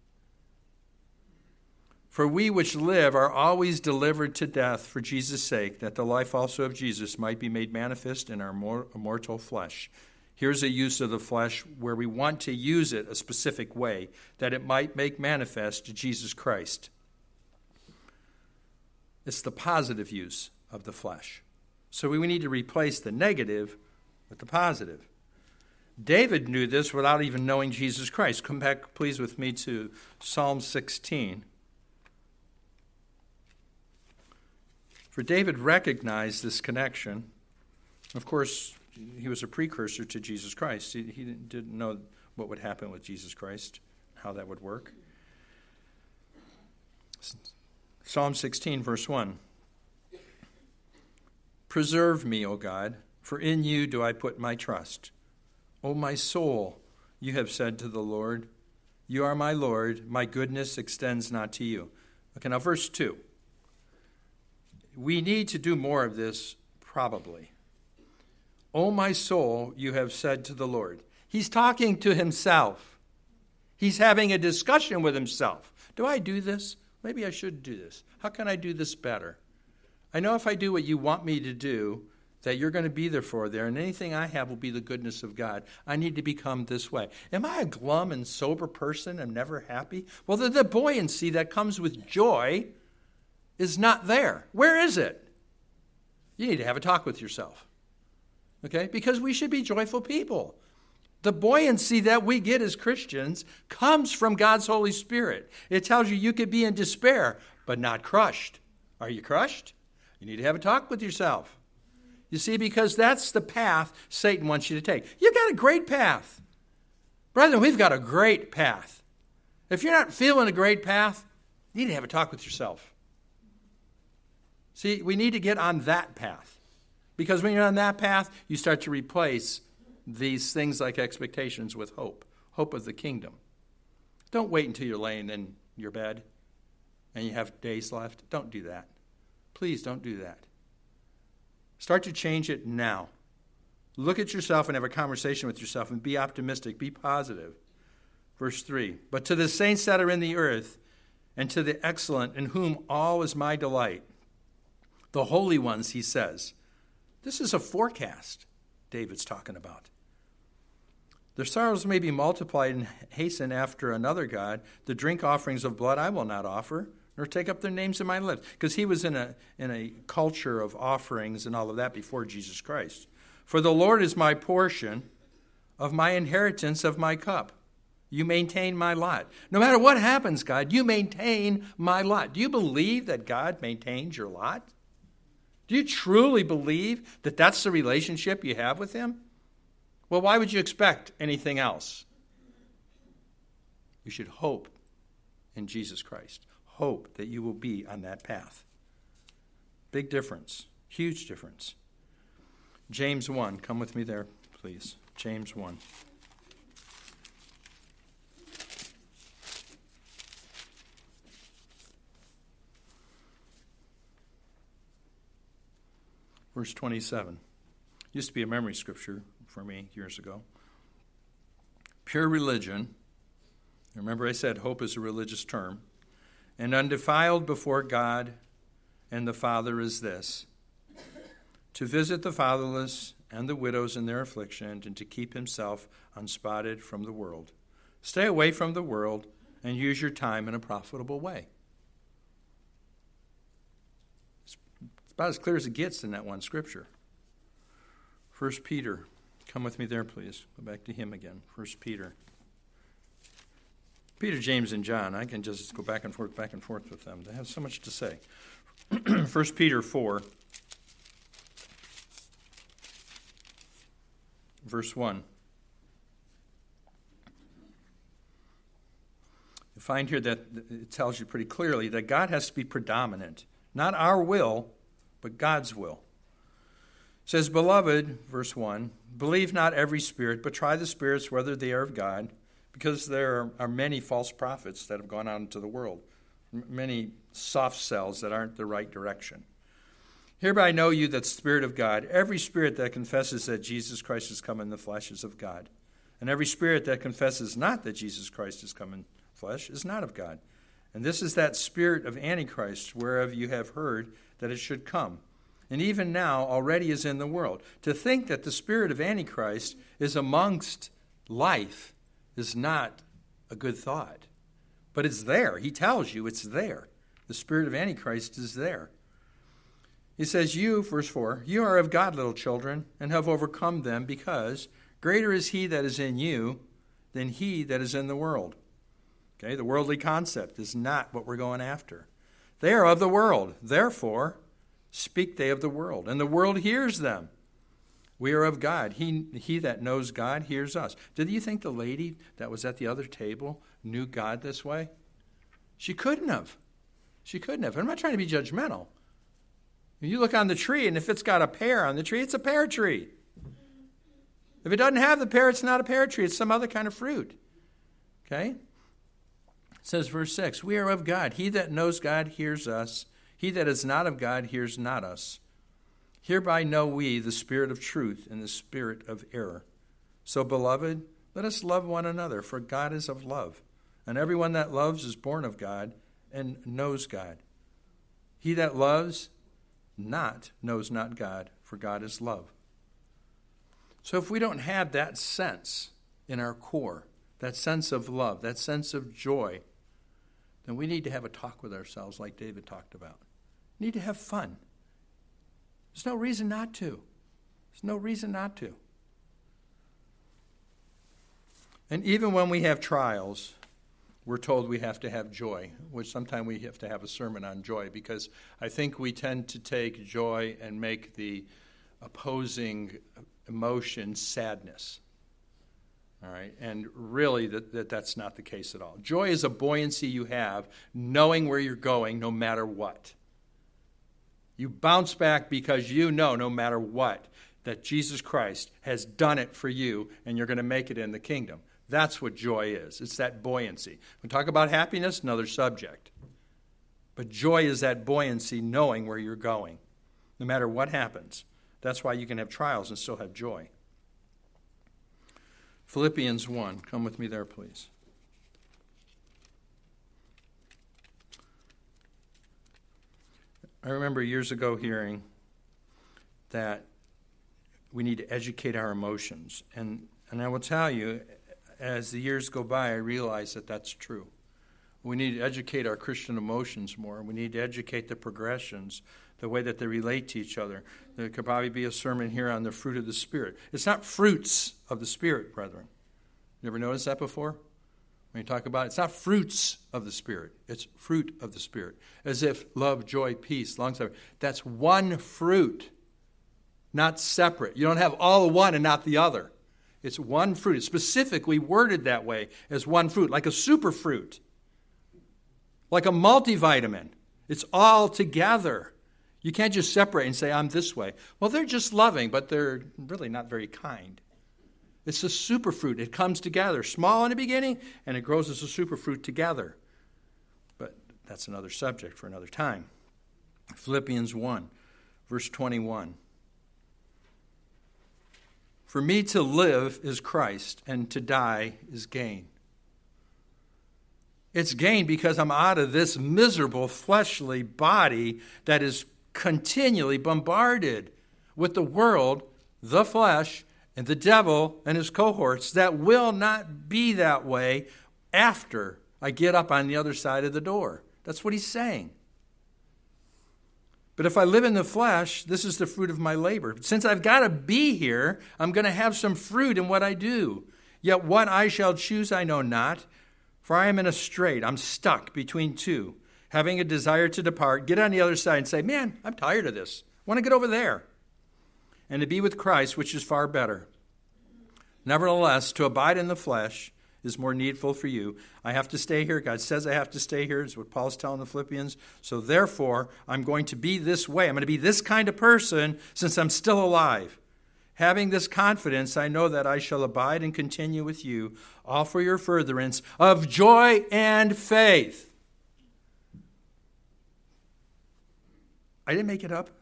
For we which live are always delivered to death for Jesus' sake, that the life also of Jesus might be made manifest in our mortal flesh. Here's a use of the flesh where we want to use it a specific way, that it might make manifest Jesus Christ. It's the positive use of the flesh. So we need to replace the negative with the positive. David knew this without even knowing Jesus Christ. Come back, please, with me to Psalm 16. For David recognized this connection. Of course, he was a precursor to Jesus Christ. He didn't know what would happen with Jesus Christ, how that would work. Psalm 16, verse 1. Preserve me, O God, for in you do I put my trust. O my soul, you have said to the Lord, you are my Lord, my goodness extends not to you. Okay, now verse 2. We need to do more of this, probably. O my soul, you have said to the Lord. He's talking to himself. He's having a discussion with himself. Do I do this? Maybe I should do this. How can I do this better? I know if I do what you want me to do, that you're going to be there, and anything I have will be the goodness of God. I need to become this way. Am I a glum and sober person? I'm never happy? Well, the buoyancy that comes with joy is not there. Where is it? You need to have a talk with yourself. Okay? Because we should be joyful people. The buoyancy that we get as Christians comes from God's Holy Spirit. It tells you could be in despair, but not crushed. Are you crushed? You need to have a talk with yourself. You see, because that's the path Satan wants you to take. You've got a great path. Brethren, we've got a great path. If you're not feeling a great path, you need to have a talk with yourself. See, we need to get on that path. Because when you're on that path, you start to replace these things like expectations with hope. Hope of the kingdom. Don't wait until you're laying in your bed and you have days left. Don't do that. Please don't do that. Start to change it now. Look at yourself and have a conversation with yourself and be optimistic. Be positive. Verse 3. But to the saints that are in the earth and to the excellent in whom all is my delight, the holy ones, he says. This is a forecast David's talking about. Their sorrows may be multiplied and hasten after another God. The drink offerings of blood I will not offer, nor take up their names in my lips. Because he was in a culture of offerings and all of that before Jesus Christ. For the Lord is my portion of my inheritance of my cup. You maintain my lot. No matter what happens, God, you maintain my lot. Do you believe that God maintains your lot? Do you truly believe that that's the relationship you have with him? Well, why would you expect anything else? You should hope in Jesus Christ. Hope that you will be on that path. Big difference. Huge difference. James 1. Come with me there, please. James 1. Verse 27. Used to be a memory scripture for me years ago. Pure religion. Remember I said hope is a religious term. And undefiled before God and the Father is this: to visit the fatherless and the widows in their affliction, and to keep himself unspotted from the world. Stay away from the world and use your time in a profitable way. It's about as clear as it gets in that one scripture. 1 Peter. Come with me there, please. Go back to him again. 1 Peter. Peter, James, and John. I can just go back and forth with them. They have so much to say. 1 Peter 4. Verse 1. You find here that it tells you pretty clearly that God has to be predominant. Not our will, but God's will. It says, Beloved, verse 1, believe not every spirit, but try the spirits whether they are of God, because there are many false prophets that have gone out into the world, many soft cells that aren't the right direction. Hereby know you that the Spirit of God, every spirit that confesses that Jesus Christ has come in the flesh is of God. And every spirit that confesses not that Jesus Christ is come in flesh is not of God. And this is that spirit of Antichrist, whereof you have heard that it should come. And even now already is in the world. To think that the spirit of Antichrist is amongst life is not a good thought. But it's there. He tells you it's there. The spirit of Antichrist is there. He says, you, verse 4, you are of God, little children, and have overcome them, because greater is he that is in you than he that is in the world. Okay, the worldly concept is not what we're going after. They are of the world. Therefore, speak they of the world, and the world hears them. We are of God. He that knows God hears us. Did you think the lady that was at the other table knew God this way? She couldn't have. She couldn't have. I'm not trying to be judgmental. You look on the tree, and if it's got a pear on the tree, it's a pear tree. If it doesn't have the pear, it's not a pear tree. It's some other kind of fruit. Okay? It says, verse 6, we are of God. He that knows God hears us. He that is not of God hears not us. Hereby know we the spirit of truth and the spirit of error. So, beloved, let us love one another, for God is of love. And everyone that loves is born of God and knows God. He that loves knows not God, for God is love. So if we don't have that sense in our core, that sense of love, that sense of joy, then we need to have a talk with ourselves like David talked about. We need to have fun. There's no reason not to. There's no reason not to. And even when we have trials, we're told we have to have joy, which sometimes we have to have a sermon on joy, because I think we tend to take joy and make the opposing emotion sadness. All right, and really that's not the case at all. Joy is a buoyancy you have, knowing where you're going no matter what. You bounce back because you know, no matter what, that Jesus Christ has done it for you, and you're going to make it in the kingdom. That's what joy is. It's that buoyancy. We talk about happiness, another subject. But joy is that buoyancy, knowing where you're going, no matter what happens. That's why you can have trials and still have joy. Philippians 1. Come with me there, please. I remember years ago hearing that we need to educate our emotions. And I will tell you, as the years go by, I realize that that's true. We need to educate our Christian emotions more. We need to educate the progressions, the way that they relate to each other. There could probably be a sermon here on the fruit of the Spirit. It's not fruits of the Spirit, brethren. You ever noticed that before? When you talk about it, it's not fruits of the Spirit. It's fruit of the Spirit. As if love, joy, peace, long-suffering. That's one fruit, not separate. You don't have all of one and not the other. It's one fruit. It's specifically worded that way, as one fruit, like a super fruit, like a multivitamin. It's all together. You can't just separate and say, I'm this way. Well, they're just loving, but they're really not very kind. It's a superfruit. It comes together, small in the beginning, and it grows as a superfruit together. But that's another subject for another time. Philippians 1, verse 21. For me to live is Christ, and to die is gain. It's gain because I'm out of this miserable fleshly body that is continually bombarded with the world, the flesh, and the devil and his cohorts that will not be that way after I get up on the other side of the door. That's what he's saying. But if I live in the flesh, this is the fruit of my labor. Since I've got to be here, I'm going to have some fruit in what I do. Yet what I shall choose I know not, for I am in a strait. I'm stuck between two, having a desire to depart, get on the other side and say, man, I'm tired of this. I want to get over there. And to be with Christ, which is far better. Nevertheless, to abide in the flesh is more needful for you. I have to stay here. God says I have to stay here. Is what Paul's telling the Philippians. So therefore, I'm going to be this way. I'm going to be this kind of person since I'm still alive. Having this confidence, I know that I shall abide and continue with you, all for your furtherance of joy and faith. I didn't make it up.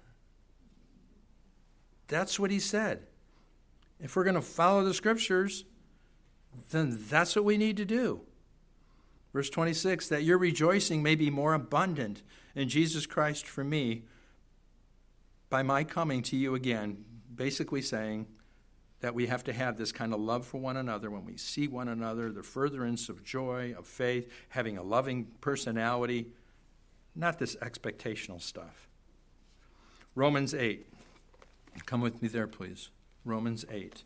That's what he said. If we're going to follow the scriptures, then that's what we need to do. Verse 26, that your rejoicing may be more abundant in Jesus Christ for me by my coming to you again. Basically saying that we have to have this kind of love for one another when we see one another, the furtherance of joy, of faith, having a loving personality, not this expectational stuff. Romans 8. Come with me there, please. Romans 8.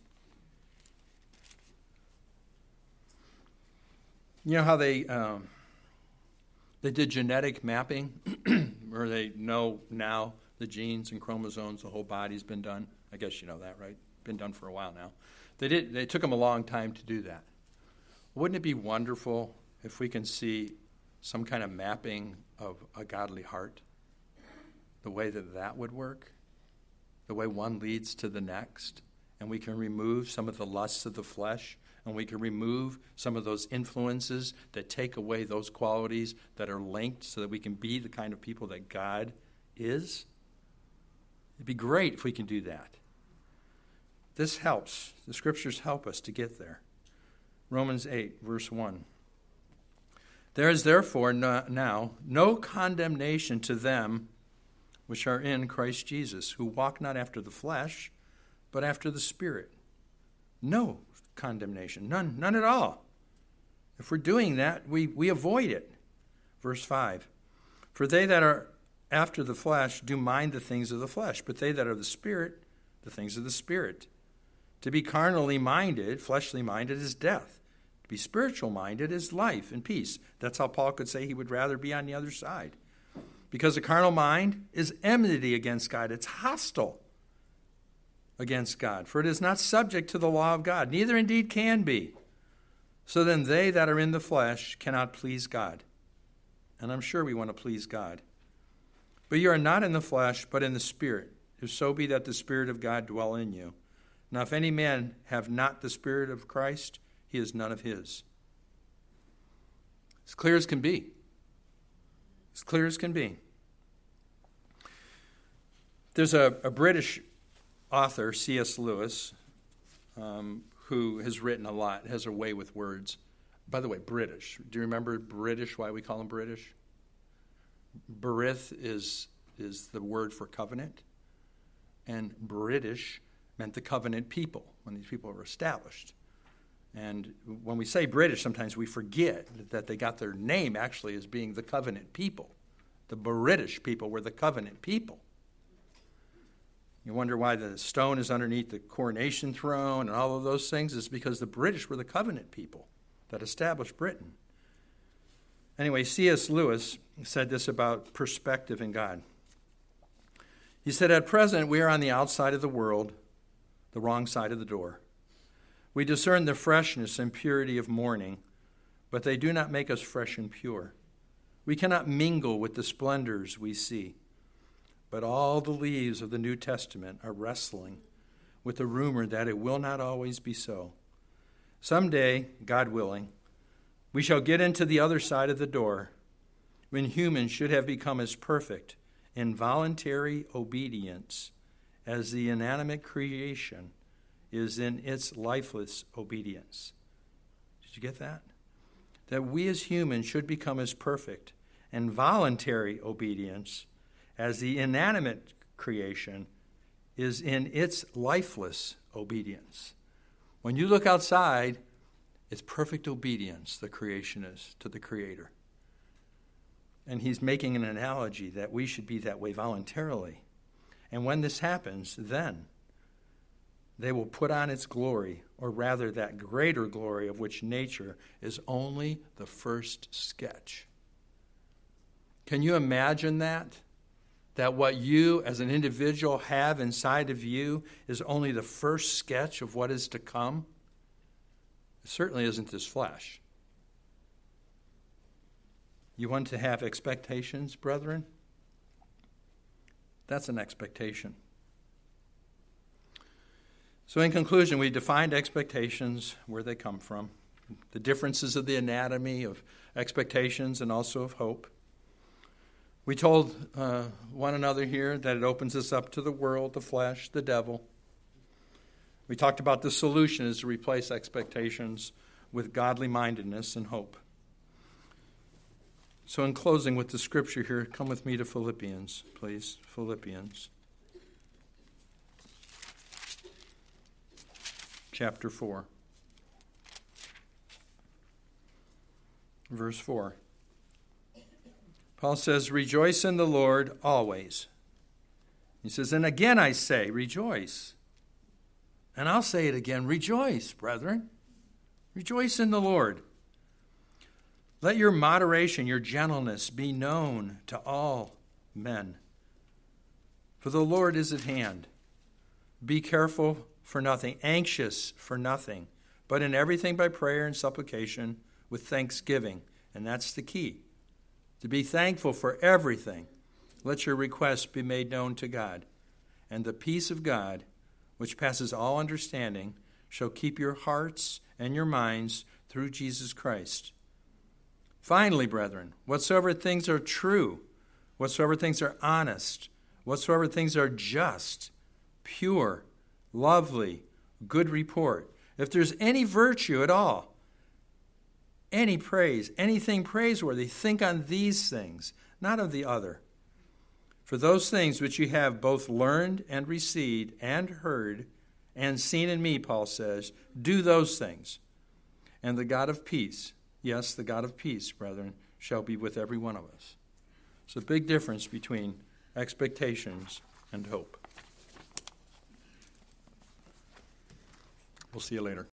You know how they did genetic mapping, where they know now the genes and chromosomes, the whole body's been done? I guess you know that, right? Been done for a while now. They took them a long time to do that. Wouldn't it be wonderful if we can see some kind of mapping of a godly heart? The way that would work? The way one leads to the next? And we can remove some of the lusts of the flesh, and we can remove some of those influences that take away those qualities that are linked so that we can be the kind of people that God is. It'd be great if we can do that. This helps. The scriptures help us to get there. Romans 8, verse 1. There is therefore now no condemnation to them which are in Christ Jesus, who walk not after the flesh, but after the Spirit. No condemnation, none at all. If we're doing that, we avoid it. Verse 5. For they that are after the flesh do mind the things of the flesh, but they that are of the Spirit, the things of the Spirit. To be carnally minded, fleshly minded, is death. To be spiritual minded is life and peace. That's how Paul could say he would rather be on the other side. Because the carnal mind is enmity against God. It's hostile against God. For it is not subject to the law of God, neither indeed can be. So then they that are in the flesh cannot please God. And I'm sure we want to please God. But you are not in the flesh, but in the Spirit, if so be that the Spirit of God dwell in you. Now if any man have not the Spirit of Christ, he is none of his. As clear as can be. As clear as can be. There's a British author, C.S. Lewis, who has written a lot, has a way with words. By the way, British. Do you remember British, why we call them British? Berith is the word for covenant. And British meant the covenant people, when these people were established. And when we say British, sometimes we forget that they got their name actually as being the covenant people. The British people were the covenant people. You wonder why the stone is underneath the coronation throne and all of those things. It's because the British were the covenant people that established Britain. Anyway, C.S. Lewis said this about perspective in God. He said, at present we are on the outside of the world, the wrong side of the door. We discern the freshness and purity of morning, but they do not make us fresh and pure. We cannot mingle with the splendors we see. But all the leaves of the New Testament are wrestling with the rumor that it will not always be so. Someday, God willing, we shall get into the other side of the door, when humans should have become as perfect in voluntary obedience as the inanimate creation is in its lifeless obedience. Did you get that? That we as humans should become as perfect in voluntary obedience as the inanimate creation is in its lifeless obedience. When you look outside, it's perfect obedience the creation is to the Creator. And he's making an analogy that we should be that way voluntarily. And when this happens, then they will put on its glory, or rather that greater glory of which nature is only the first sketch. Can you imagine that? That what you as an individual have inside of you is only the first sketch of what is to come? It certainly isn't this flesh. You want to have expectations, brethren? That's an expectation. So in conclusion, we defined expectations, where they come from, the differences of the anatomy of expectations and also of hope. We told one another here that it opens us up to the world, the flesh, the devil. We talked about the solution is to replace expectations with godly mindedness and hope. So in closing with the scripture here, come with me to Philippians, please. Philippians chapter 4. Verse 4. Paul says, rejoice in the Lord always. He says, and again I say, rejoice. And I'll say it again, rejoice, brethren. Rejoice in the Lord. Let your moderation, your gentleness be known to all men. For the Lord is at hand. Be careful for nothing, anxious for nothing, but in everything by prayer and supplication with thanksgiving. And that's the key. To be thankful for everything. Let your requests be made known to God. And the peace of God, which passes all understanding, shall keep your hearts and your minds through Jesus Christ. Finally, brethren, whatsoever things are true, whatsoever things are honest, whatsoever things are just, pure, lovely, good report, if there's any virtue at all, any praise, anything praiseworthy, think on these things, not of the other. For those things which you have both learned and received and heard and seen in me, Paul says, do those things. And the God of peace, yes, the God of peace, brethren, shall be with every one of us. It's a big difference between expectations and hope. We'll see you later.